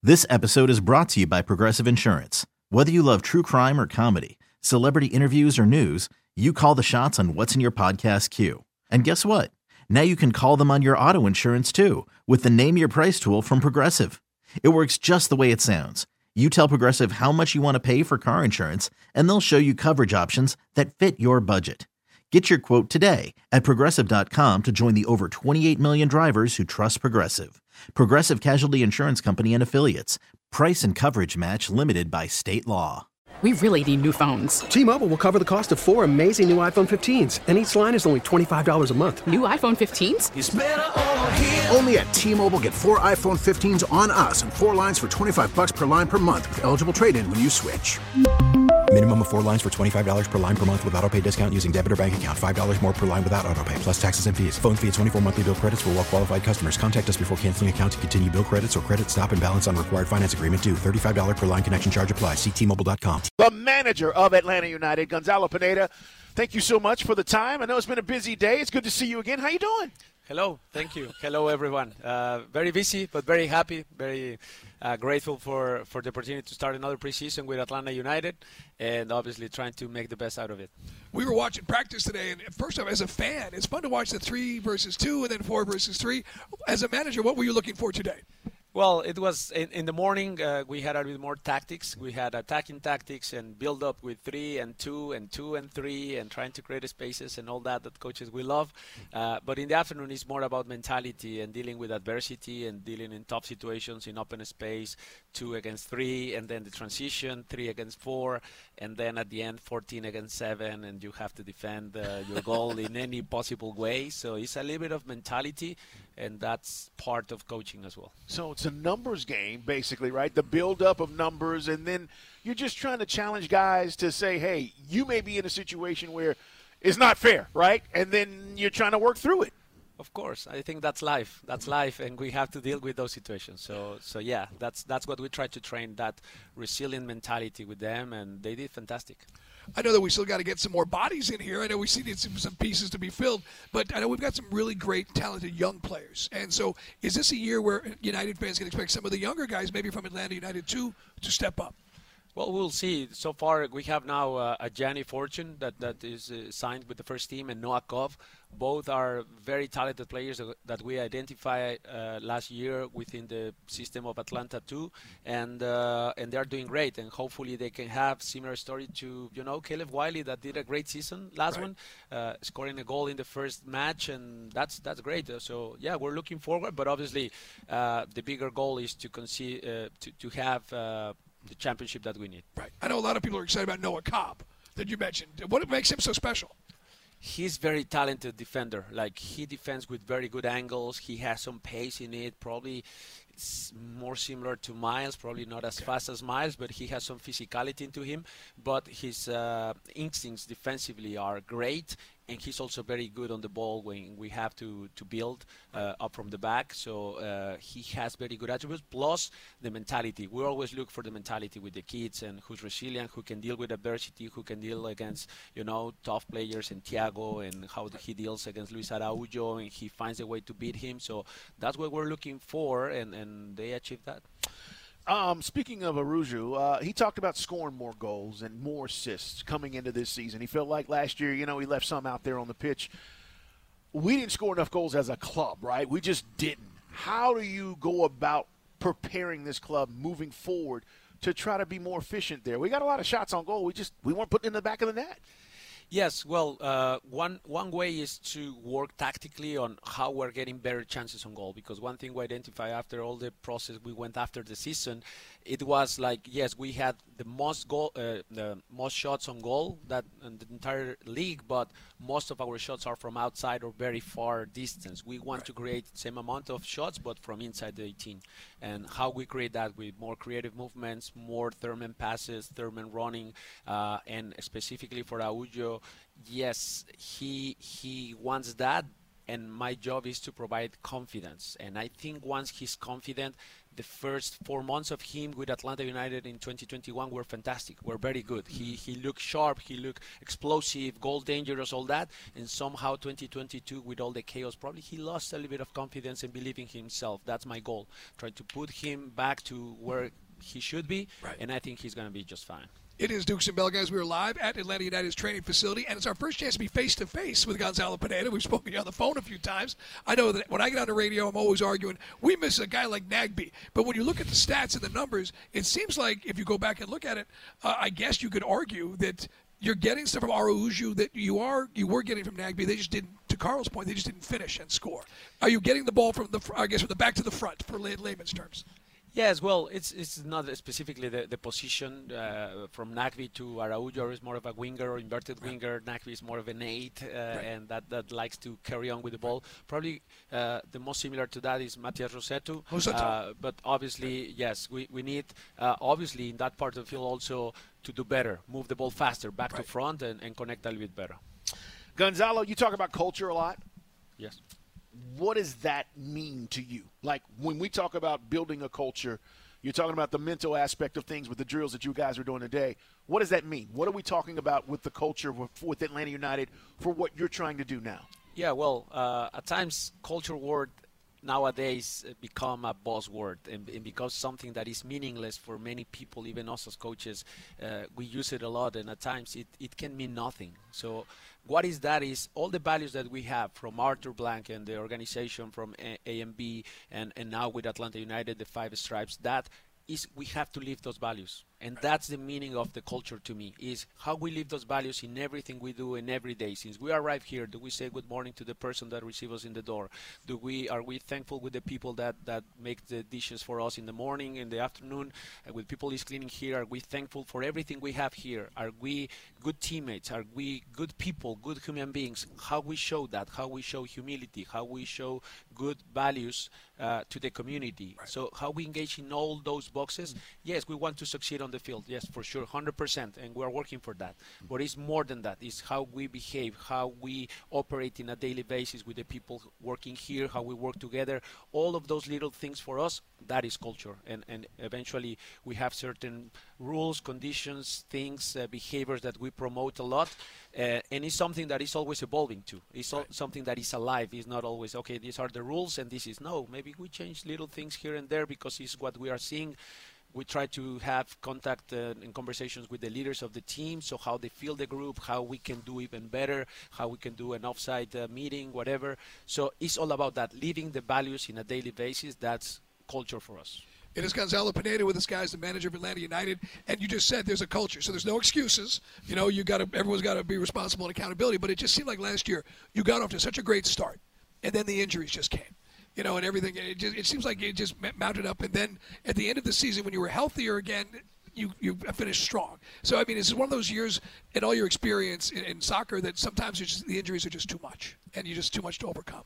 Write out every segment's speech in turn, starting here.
This episode is brought to you by Progressive Insurance. Whether you love true crime or comedy, celebrity interviews or news, you call the shots on what's in your podcast queue. And guess what? Now you can call them on your auto insurance too with the Name Your Price tool from Progressive. It works just the way it sounds. You tell Progressive how much you want to pay for car insurance, and they'll show you coverage options that fit your budget. Get your quote today at Progressive.com to join the over 28 million drivers who trust Progressive. Progressive Casualty Insurance Company and Affiliates. Price and coverage match limited by state law. We really need new phones. T-Mobile will cover the cost of 4 amazing new iPhone 15s, and each line is only $25 a month. New iPhone 15s? It's better over here. Only at T-Mobile, get 4 iPhone 15s on us and 4 lines for $25 per line per month with eligible trade-in when you switch. Minimum of 4 lines for $25 per line per month with autopay discount using debit or bank account. $5 more per line without autopay, plus taxes and fees. Phone fee at 24 monthly bill credits for well-qualified customers. Contact us before canceling account to continue bill credits or credit stop and balance on required finance agreement due. $35 per line connection charge applies. See T-Mobile.com. The manager of Atlanta United, Gonzalo Pineda, thank you so much for the time. I know it's been a busy day. It's good to see you again. How you doing? Hello. Thank you. Hello, everyone. Very busy, but very happy, very grateful for the opportunity to start another preseason with Atlanta United and obviously trying to make the best out of it. We were watching practice today, and first off, as a fan, it's fun to watch the 3 versus 2 and then 4 versus 3. As a manager, what were you looking for today? Well, it was in the morning. We had a bit more tactics. We had attacking tactics and build up with 3 and 2 and 2 and 3 and trying to create spaces and all that coaches we love. But in the afternoon, it's more about mentality and dealing with adversity and dealing in tough situations in open space, 2 against 3, and then the transition, 3 against 4, and then at the end, 14 against 7, and you have to defend your goal in any possible way. So it's a little bit of mentality, and that's part of coaching as well. So it's a numbers game, basically, right? The build-up of numbers, and then you're just trying to challenge guys to say, hey, you may be in a situation where it's not fair, right? And then you're trying to work through it. Of course, I think that's life. That's life, and we have to deal with those situations. So yeah, that's what we try to train, that resilient mentality with them, and they did fantastic. I know that we still got to get some more bodies in here. I know we see some pieces to be filled, but I know we've got some really great, talented young players. And so is this a year where United fans can expect some of the younger guys, maybe from Atlanta United too, to step up? Well, we'll see. So far, we have now a Gianni Fortune that is signed with the first team, and Noah Kov. Both are very talented players that we identified last year within the system of Atlanta too, and they are doing great. And hopefully, they can have similar story to Caleb Wiley that did a great season last one, scoring a goal in the first match, and that's great. So yeah, we're looking forward. But obviously, the bigger goal is to have the championship that we need. Right. I know a lot of people are excited about Noah Cobb that you mentioned. What makes him so special? He's very talented defender. Like, he defends with very good angles. He has some pace in it. Probably it's more similar to Miles. Probably not as fast as Miles, but he has some physicality into him. But his instincts defensively are great. And he's also very good on the ball when we have to build up from the back. So he has very good attributes, plus the mentality. We always look for the mentality with the kids, and who's resilient, who can deal with adversity, who can deal against, tough players, and Thiago, and how he deals against Luis Araujo, and he finds a way to beat him. So that's what we're looking for, and they achieved that. Speaking of Araujo, he talked about scoring more goals and more assists coming into this season. He felt like last year, he left some out there on the pitch. We didn't score enough goals as a club, right? We just didn't. How do you go about preparing this club moving forward to try to be more efficient there? We got a lot of shots on goal. We weren't putting in the back of the net. Yes, well, one way is to work tactically on how we're getting better chances on goal, because one thing we identify after all the process we went after the season, it was like, yes, we had the most shots on goal that in the entire league, but most of our shots are from outside or very far distance. We want to create the same amount of shots, but from inside the 18. And how we create that with more creative movements, more Thurman passes, Thurman running, and specifically for Araujo, yes, he wants that. and my job is to provide confidence. And I think once he's confident, the first 4 months of him with Atlanta United in 2021 were fantastic, were very good. He looked sharp, he looked explosive, goal dangerous, all that. And somehow 2022, with all the chaos, probably he lost a little bit of confidence and belief in himself. That's my goal, try to put him back to where he should be, and I think he's going to be just fine. It is Dukes and Bell, guys. We are live at Atlanta United's training facility, and it's our first chance to be face-to-face with Gonzalo Pineda. We've spoken on the phone a few times. I know that when I get on the radio, I'm always arguing, we miss a guy like Nagbe. But when you look at the stats and the numbers, it seems like if you go back and look at it, I guess you could argue that you're getting stuff from Araujo that you were getting from Nagbe. They just didn't, to Carl's point, they just didn't finish and score. Are you getting the ball from the back to the front, for layman's terms? Yes, well, it's not specifically the position from Nagbe to Araujo is more of a winger or inverted winger. Nagbe is more of an 8, and that likes to carry on with the ball. Probably the most similar to that is Matias Rossetto. But obviously, yes, we need, obviously, in that part of the field also to do better, move the ball faster, back to front, and connect a little bit better. Gonzalo, you talk about culture a lot. Yes. What does that mean to you? Like, when we talk about building a culture, you're talking about the mental aspect of things with the drills that you guys are doing today. What does that mean? What are we talking about with the culture with Atlanta United for what you're trying to do now? Yeah, well, at times culture word nowadays become a buzzword and because something that is meaningless for many people, even us as coaches, we use it a lot, and at times it can mean nothing. So what is that is all the values that we have from Arthur Blank and the organization from AMB and now with Atlanta United, the 5 Stripes, that is we have to live those values. And that's the meaning of the culture to me, is how we live those values in everything we do and every day. Since we arrive here, do we say good morning to the person that receives us in the door? Are we thankful with the people that make the dishes for us in the morning, in the afternoon? With people is cleaning here, are we thankful for everything we have here? Are we good teammates? Are we good people, good human beings? How we show that, how we show humility, how we show good values to the community. So how we engage in all those boxes. Yes, we want to succeed on the field, yes, for sure, 100%, and we are working for that. But it's more than that. It's how we behave, how we operate in a daily basis with the people working here, how we work together. All of those little things for us, that is culture. And eventually we have certain rules, conditions, things, behaviors that we promote a lot. And it's something that is always evolving too. It's something that is alive. It's not always, okay, these are the rules and this is, no, maybe we change little things here and there because it's what we are seeing. We try to have contact and conversations with the leaders of the team, so how they feel the group, how we can do even better, how we can do an offsite meeting, whatever. So it's all about that, living the values in a daily basis. That's culture for us. It is Gonzalo Pineda with us, guys, the manager of Atlanta United. And you just said there's a culture, so there's no excuses. You know, everyone's got to be responsible and accountability. But it just seemed like last year you got off to such a great start, and then the injuries just came. You know, and everything. It seems like it just mounted up. And then at the end of the season, when you were healthier again, you finished strong. So, I mean, it's one of those years in all your experience in soccer that sometimes the injuries are just too much, and you're just too much to overcome.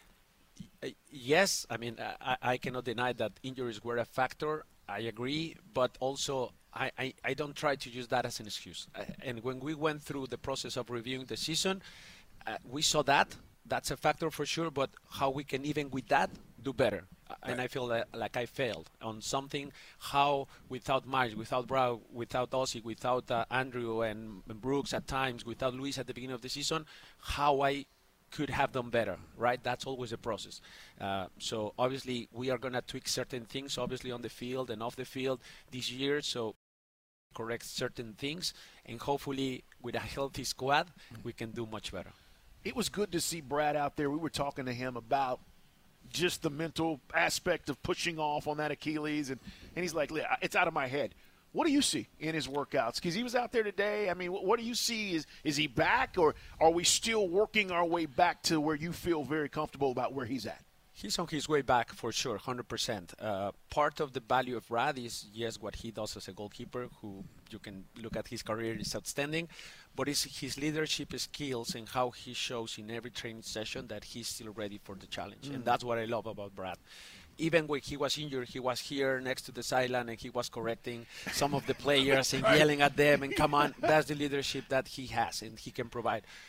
Yes, I mean, I cannot deny that injuries were a factor. I agree, but also I don't try to use that as an excuse. And when we went through the process of reviewing the season, we saw that. That's a factor for sure, but how we can even with that do better. And I feel like I failed on something, how without Miles, without Brau, without Ossie, without Andrew and Brooks at times, without Luis at the beginning of the season, how I could have done better, right? That's always a process. So obviously we are going to tweak certain things, obviously on the field and off the field this year, so correct certain things, and hopefully with a healthy squad, we can do much better. It was good to see Brad out there. We were talking to him about just the mental aspect of pushing off on that Achilles, and he's like, it's out of my head. What do you see in his workouts? Because he was out there today. I mean, what do you see? Is he back, or are we still working our way back to where you feel very comfortable about where he's at? He's on his way back for sure, 100%. Part of the value of Brad is, yes, what he does as a goalkeeper, who you can look at his career is outstanding, but it's his leadership skills and how he shows in every training session that he's still ready for the challenge. And that's what I love about Brad. Even when he was injured, he was here next to the sideline and he was correcting some of the players and yelling at them and come on. That's the leadership that he has and he can provide.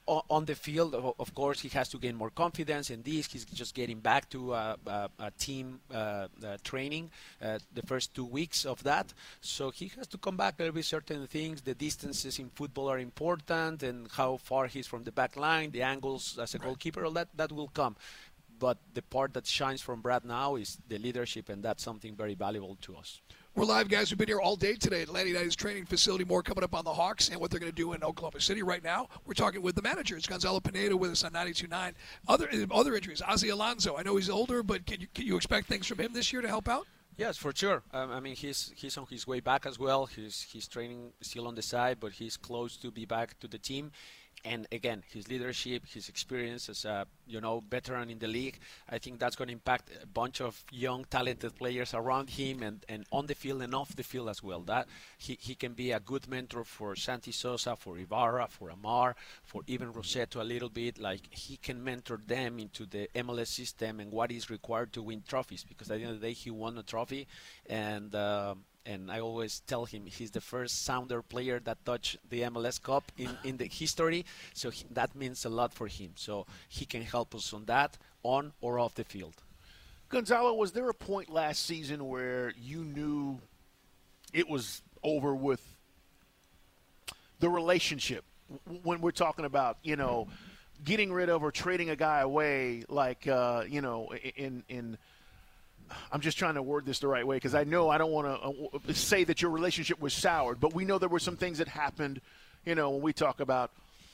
On the field, of course, he has to gain more confidence in this. He's just getting back to a team training the first 2 weeks of that. So he has to come back a little bit certain things. The distances in football are important, and how far he's from the back line, the angles as a goalkeeper, all that will come. But the part that shines from Brad now is the leadership, and that's something very valuable to us. We're live, guys. We've been here all day today at Atlanta United's training facility. More coming up on the Hawks and what they're going to do in Oklahoma City right now. We're talking with the manager. It's Gonzalo Pineda with us on 92.9. Other injuries. Ozzie Alonso. I know he's older, but can you expect things from him this year to help out? Yes, for sure. I mean, he's on his way back as well. He's training still on the side, but he's close to be back to the team. And again, his leadership, his experience as a veteran in the league, I think that's going to impact a bunch of young, talented players around him and on the field and off the field as well. That he can be a good mentor for Santi Sosa, for Ibarra, for Amar, for even Rossetto a little bit. Like, he can mentor them into the MLS system and what is required to win trophies. Because at the end of the day, he won a trophy, and I always tell him he's the first Sounder player that touched the MLS Cup in the history, so that means a lot for him. So he can help us on that, on or off the field. Gonzalo, was there a point last season where you knew it was over with the relationship? When we're talking about, getting rid of or trading a guy away, like, in I'm just trying to word this the right way, because I know I don't want to say that your relationship was soured, but we know there were some things that happened, when we talk about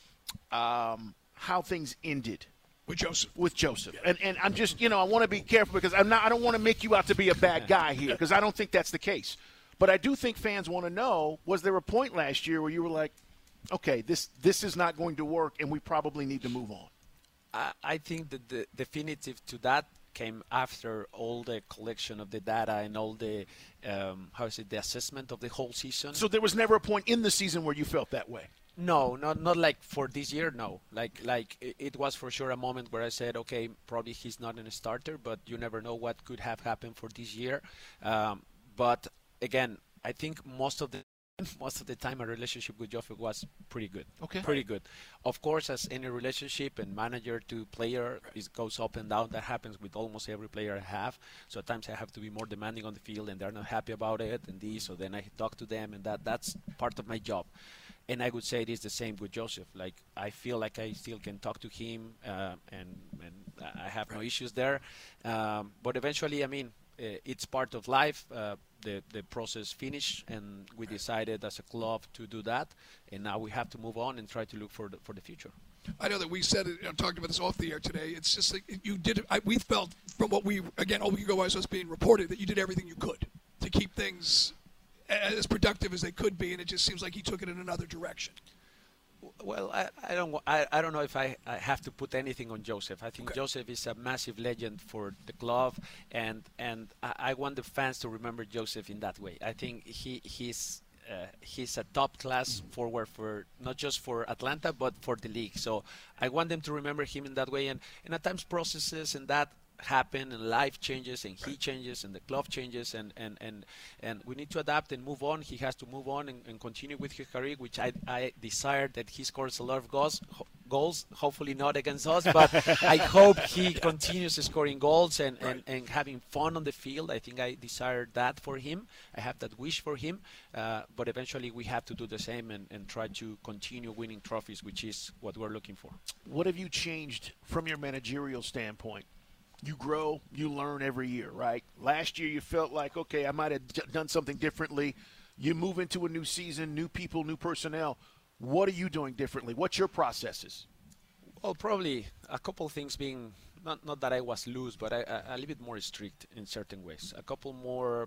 how things ended. With Joseph. Yeah. And I'm just, I want to be careful, because I don't want to make you out to be a bad guy here, because I don't think that's the case. But I do think fans want to know, was there a point last year where you were like, okay, this is not going to work and we probably need to move on? I think that the definitive to that came after all the collection of the data and all the the assessment of the whole season. So there was never a point in the season where you felt that way? No, not like for this year. No, like it was for sure a moment where I said, okay, probably he's not a starter, but you never know what could have happened for this year. But again, I think most of the time our relationship with Joffe was pretty good. Okay. Pretty good. Of course, as any relationship and manager to player, it goes up and down. That happens with almost every player I have. So at times I have to be more demanding on the field and they're not happy about it so then I talk to them, and that's part of my job. And I would say it is the same with Joseph. Like, I feel like I still can talk to him and I have no issues there. But eventually, I mean, it's part of life. The process finished, and we decided as a club to do that. And now we have to move on and try to look for the future. I know that we said it, talked about this off the air today. It's just like you did. We felt from what we, again, all week ago was us being reported, that you did everything you could to keep things as productive as they could be, and it just seems like he took it in another direction. Well, I don't know if I have to put anything on Joseph. I think okay. Joseph is a massive legend for the club, and I want the fans to remember Joseph in that way. I think he's a top-class forward for not just for Atlanta but for the league. So I want them to remember him in that way. And at times processes and that happen, and life changes, and he changes, and the club changes, and we need to adapt and move on. He has to move on and continue with his career, which I desire that he scores a lot of goals, hopefully not against us, but I hope he continues scoring goals and having fun on the field. I think I desire that for him. I have that wish for him, but eventually we have to do the same and try to continue winning trophies, which is what we're looking for. What have you changed from your managerial standpoint? You grow, you learn every year, right? Last year you felt like, okay, I might have done something differently. You move into a new season, new people, new personnel. What are you doing differently? What's your processes? Well, probably a couple of things being, not that I was loose, but a little bit more strict in certain ways. A couple more,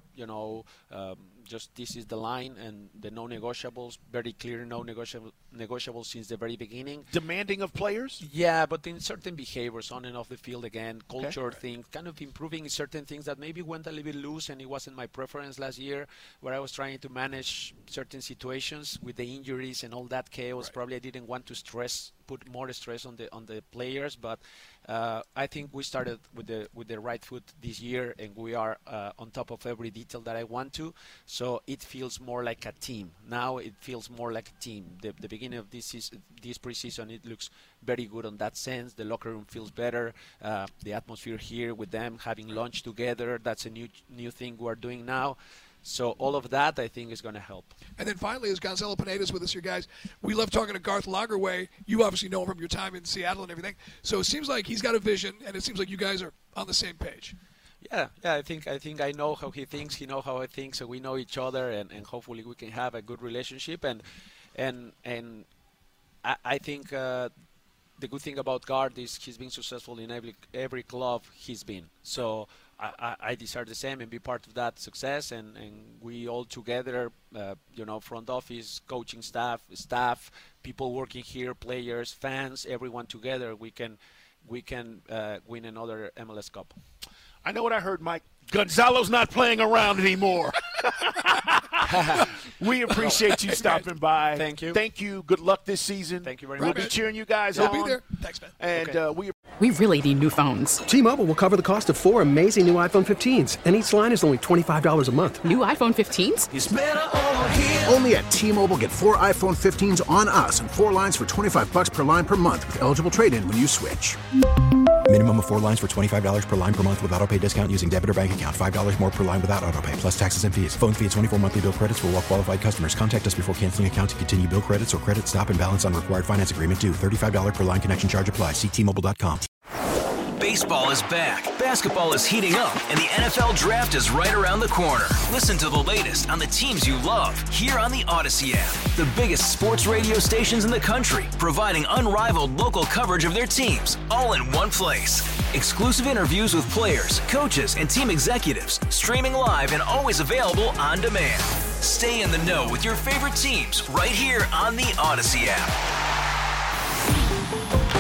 just this is the line and the no-negotiables, very clear no-negotiables since the very beginning. Demanding of players? Yeah, but in certain behaviors on and off the field again, culture things, kind of improving certain things that maybe went a little bit loose, and it wasn't my preference last year, where I was trying to manage certain situations with the injuries and all that chaos. Right. Probably I didn't want to stress put more stress on the players. But I think we started with the right foot this year, and we are on top of every detail that I want to. So it feels more like a team. Now it feels more like a team. The beginning of this preseason, it looks very good on that sense. The locker room feels better. The atmosphere here with them having lunch together, that's a new thing we're doing now. So all of that, I think, is going to help. And then finally, as Gonzalo Pineda's with us here, guys, we love talking to Garth Lagerwey. You obviously know him from your time in Seattle and everything. So it seems like he's got a vision, and it seems like you guys are on the same page. Yeah. I think I know how he thinks. He knows how I think, so we know each other, and hopefully we can have a good relationship. And I think the good thing about Garth is he's been successful in every club he's been. So I desire the same and be part of that success, and we all together, front office, coaching staff, people working here, players, fans, everyone together, we can win another MLS Cup. I know what I heard, Mike. Gonzalo's not playing around anymore. We appreciate you stopping by. Thank you. Thank you. Good luck this season. Thank you very much. We'll be cheering you guys on. We'll be there. Thanks, man. And We really need new phones. T-Mobile will cover the cost of 4 amazing new iPhone 15s, and each line is only $25 a month. New iPhone 15s? It's better over here. Only at T-Mobile, get 4 iPhone 15s on us and 4 lines for $25 per line per month with eligible trade-in when you switch. Minimum of 4 lines for $25 per line per month with autopay discount using debit or bank account. $5 more per line without autopay, plus taxes and fees. Phone fee at 24 monthly bill credits for well-qualified customers. Contact us before canceling account to continue bill credits or credit stop and balance on required finance agreement due. $35 per line connection charge applies. See T-Mobile.com. Baseball is back, basketball is heating up, and the NFL Draft is right around the corner. Listen to the latest on the teams you love here on the Odyssey app. The biggest sports radio stations in the country, providing unrivaled local coverage of their teams, all in one place. Exclusive interviews with players, coaches, and team executives, streaming live and always available on demand. Stay in the know with your favorite teams right here on the Odyssey app.